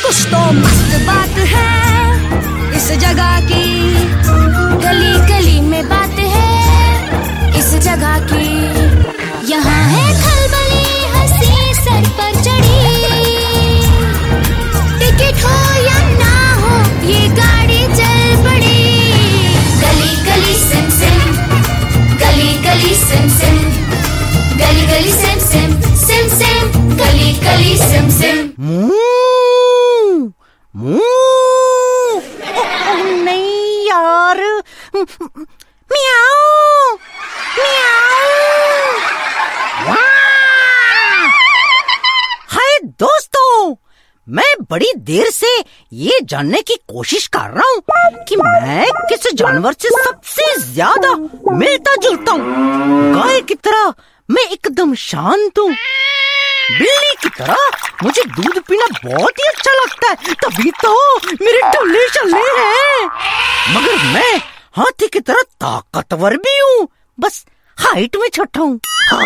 कुछ तो मस्त बात है इस जगह की, गली गली में बात है इस जगह की। यहाँ है खलबली हंसी सर पर चढ़ी, टिकट हो या ना हो ये गाड़ी चल पड़ी। गली गली सिम सिम, गली गली सिम सिम, गली गली सिम सिम, सिम सिम, गली गली सिम सिम। नहीं यार, म्याऊ म्याऊ। हाय दोस्तों, मैं बड़ी देर से ये जानने की कोशिश कर रहा हूँ कि मैं किस जानवर से सबसे ज्यादा मिलता जुलता हूँ। गाय की तरह मैं एकदम शांत हूँ, बिल्ली की तरह मुझे दूध पीना बहुत ही अच्छा लगता है, तभी तो मेरे टल्ले शल्ले हैं। मगर मैं हाथी की तरह ताकतवर भी हूँ, बस हाइट में छोटा हूँ।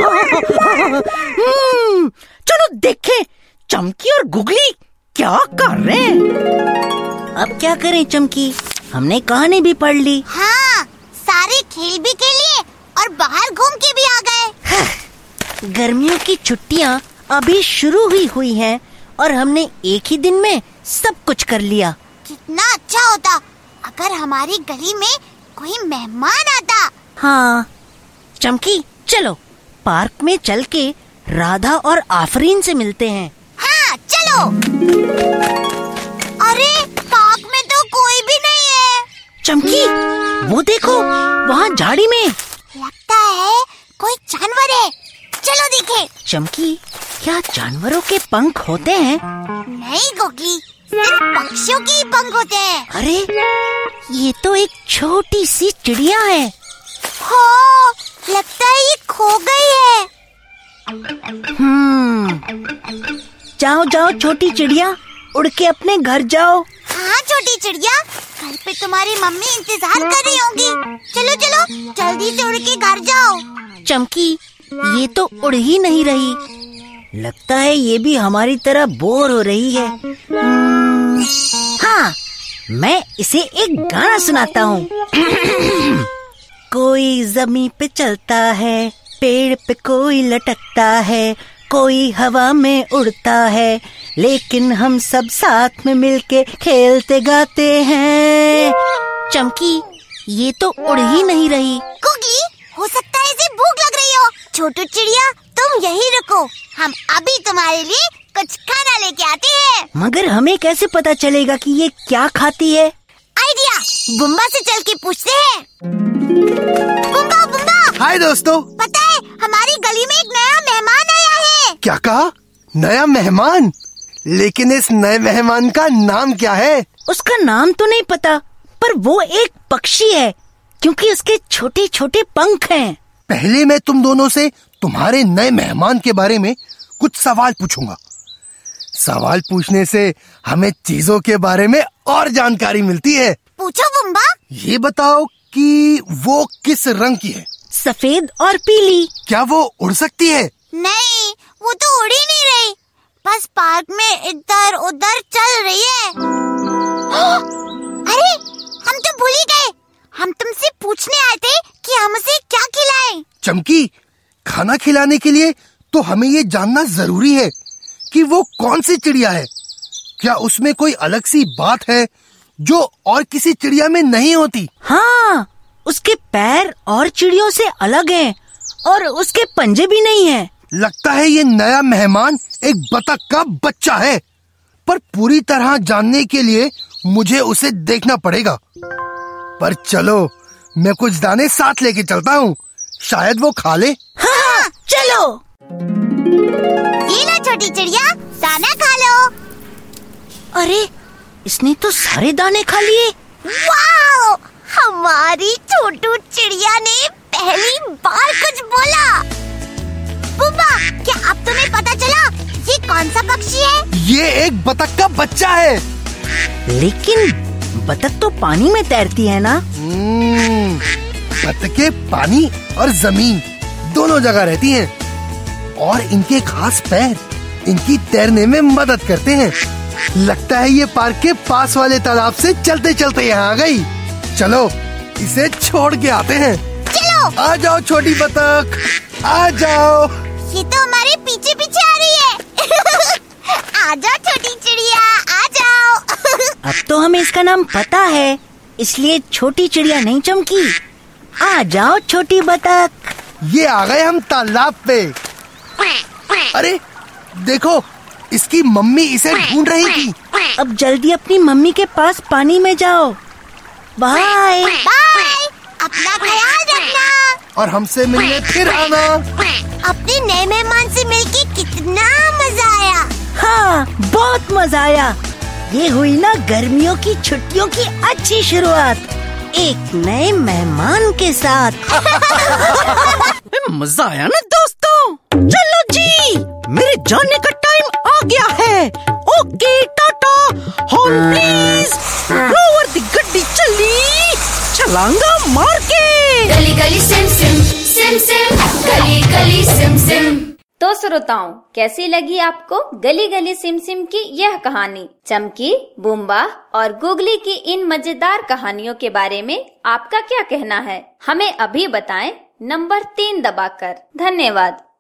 चलो देखें चमकी और गुगली क्या कर रहे हैं। अब क्या करें चमकी, हमने कहानी भी पढ़ ली। हाँ, सारे खेल भी खेलिए और बाहर घूम के भी आ गए। गर्मियों की छुट्टियाँ अभी शुरू हुई हैं और हमने एक ही दिन में सब कुछ कर लिया। कितना अच्छा होता अगर हमारी गली में कोई मेहमान आता। हाँ चमकी, चलो पार्क में चल के राधा और आफरीन से मिलते हैं। हाँ चलो। अरे पार्क में तो कोई भी नहीं है। चमकी वो देखो, वहाँ झाड़ी में लगता है कोई जानवर है, चलो देखें। चमकी, क्या जानवरों के पंख होते हैं? नहीं गोगी, सिर्फ पक्षियों के ही पंख होते हैं। अरे ये तो एक छोटी सी चिड़िया है। हाँ, लगता है ये खो गई है। जाओ जाओ छोटी चिड़िया, उड़ के अपने घर जाओ। हाँ छोटी चिड़िया, घर पे तुम्हारी मम्मी इंतजार कर रही होंगी। चलो चलो जल्दी से उड़ के घर जाओ। चमकी, ये तो उड़ ही नहीं रही, लगता है ये भी हमारी तरह बोर हो रही है। हाँ, मैं इसे एक गाना सुनाता हूँ। कोई जमीन पे चलता है, पेड़ पे कोई लटकता है, कोई हवा में उड़ता है, लेकिन हम सब साथ में मिलके खेलते गाते हैं। चमकी, ये तो उड़ ही नहीं रही। कुकी, हो सकता है इसे भूख लग रही हो। छोटू चिड़िया, तुम यही रुको, हम अभी तुम्हारे लिए कुछ खाना लेके आते हैं। मगर हमें कैसे पता चलेगा कि ये क्या खाती है? आइडिया, बुम्बा से चल के पूछते हैं। बुम्बा बुम्बा। हाय दोस्तों। पता है हमारी गली में एक नया मेहमान आया है। क्या कहा? नया मेहमान? लेकिन इस नए मेहमान का नाम क्या है? उसका नाम तो नहीं पता, पर वो एक पक्षी है, क्योंकि उसके छोटे छोटे पंख हैं। पहले मैं तुम दोनों से तुम्हारे नए मेहमान के बारे में कुछ सवाल पूछूंगा। सवाल पूछने से हमें चीजों के बारे में और जानकारी मिलती है। पूछो बुम्बा। ये बताओ कि वो किस रंग की है? सफेद और पीली। क्या वो उड़ सकती है? नहीं, वो तो उड़ ही नहीं रही, बस पार्क में इधर उधर चल रही है। अरे हम तो भूल ही गए, हम तुमसे पूछने आए थे कि हम उसे क्या खिलाएं। चमकी, खाना खिलाने के लिए तो हमें ये जानना जरूरी है कि वो कौन सी चिड़िया है। क्या उसमें कोई अलग सी बात है जो और किसी चिड़िया में नहीं होती? हाँ, उसके पैर और चिड़ियों से अलग हैं और उसके पंजे भी नहीं हैं। लगता है ये नया मेहमान एक बतख का बच्चा है, पर पूरी तरह जानने के लिए मुझे उसे देखना पड़ेगा। पर चलो, मैं कुछ दाने साथ लेके चलता हूँ, शायद वो खा ले। हाँ, चलो। ये लो छोटी चिड़िया, दाना खा लो। अरे, इसने तो सारे दाने खा लिए। वाओ, हमारी छोटू चिड़िया ने पहली बार कुछ बोला। बुम्बा, क्या अब तुम्हें पता चला ये कौन सा पक्षी है? ये एक बतख का बच्चा है। लेकिन बतख तो पानी में तैरती है ना? बतखें पानी और जमीन दोनों जगह रहती हैं और इनके खास पैर इनकी तैरने में मदद करते हैं। लगता है ये पार्क के पास वाले तालाब से चलते चलते यहाँ आ गई। चलो इसे छोड़ के आते हैं। चलो। आ जाओ छोटी बतख, आ जाओ। ये तो हमारे पीछे पीछे आ रही है। आ जाओ छोटी चिड़िया, आ जाओ। अब तो हमें इसका नाम पता है, इसलिए छोटी चिड़िया नहीं चमकी। आ जाओ छोटी बतख। ये आ गए हम तालाब पे। अरे देखो, इसकी मम्मी इसे ढूंढ रही थी। अब जल्दी अपनी मम्मी के पास पानी में जाओ। बाय बाय, अपना ख्याल रखना और हमसे मिलने फिर आना। अपने नए मेहमान से मिलके कितना मजा आया। हाँ, बहुत मजा आया। ये हुई ना गर्मियों की छुट्टियों की अच्छी शुरुआत, एक नए मेहमान के साथ। मजा आया ना दोस्तों। चलो जी, मेरे जाने का टाइम आ गया है। Okay Tata, horn please. Over the गड्डी चली, छलांगा मार के। गली गली सिम सिम सिम सिम, गली गली सिम सिम। तो श्रोताओं, कैसी लगी आपको गली गली सिम सिम की यह कहानी? चमकी, बुम्बा और गुगली की इन मजेदार कहानियों के बारे में आपका क्या कहना है? हमें अभी बताएं नंबर 3 दबाकर। धन्यवाद।